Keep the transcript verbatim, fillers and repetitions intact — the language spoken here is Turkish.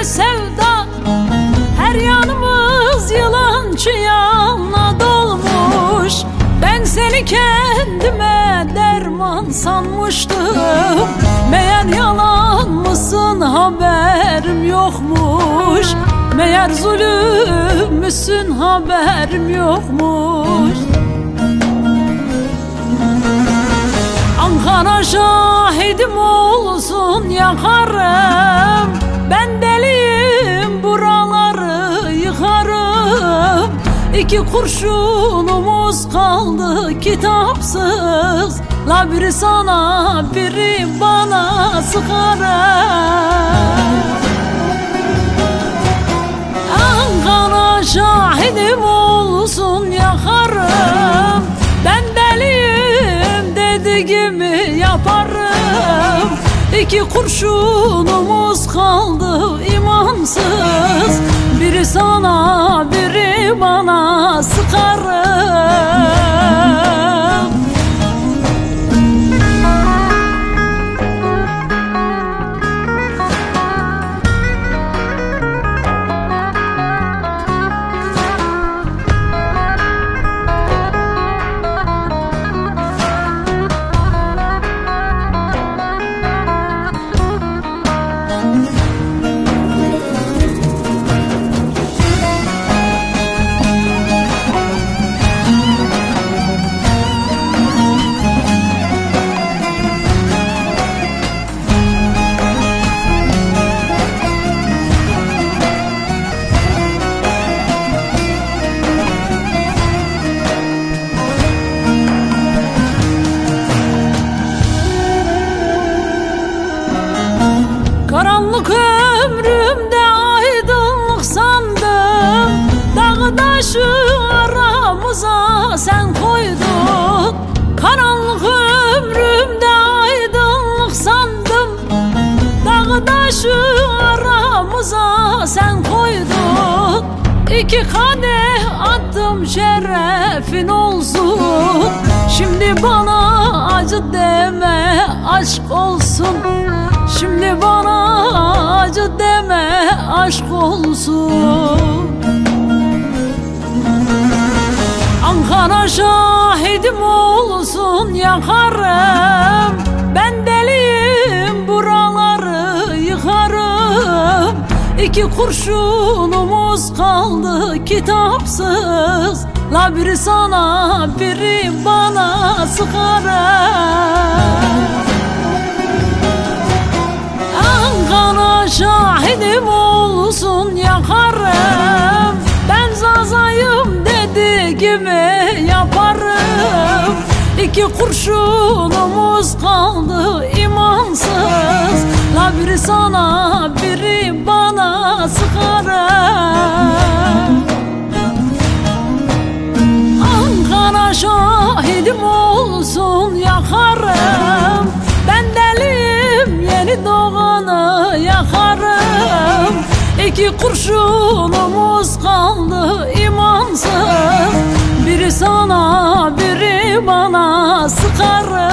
ve sevda, her yanımız yılan çıyanla dolmuş. Ben seni kendime derman sanmıştım, meğer yalan mısın haberim yokmuş. Meğer zulüm müsün haberim yokmuş. Ankara şahidim olsun yakarım, ben deliyim buraları yıkarım. İki kurşunumuz kaldı kitapsız, la biri sana biri bana sıkarım. Ankara şahidim olsun yakarım, ben deliyim dediğimi yaparım. İki kurşunumuz kaldı imansız, biri sana biri bana sıkarım. Karanlık ömrümde aydınlık sandım, dağı taşı aramıza sen koydun. Karanlık ömrümde aydınlık sandım, dağı taşı aramıza sen koydun. İki kadeh attım şerefin olsun, şimdi bana acı deme aşk olsun. Şimdi bana acı deme aşk olsun. Ankara şahidim olsun yakarım, ben deliyim buraları yıkarım. İki kurşunumuz kaldı kitapsız, la biri sana biri bana sıkarım. Ankara şahidim olsun yakarım, ben zazayım dediğimi yaparım. İki kurşunumuz kaldı imansız, la biri sana biri bana sıkarım. Ankara şahidim olsun yakarım, ben deliyim yeni doğanı yakarım. İki kurşunumuz kaldı imansız, biri sana biri bana sıkarım.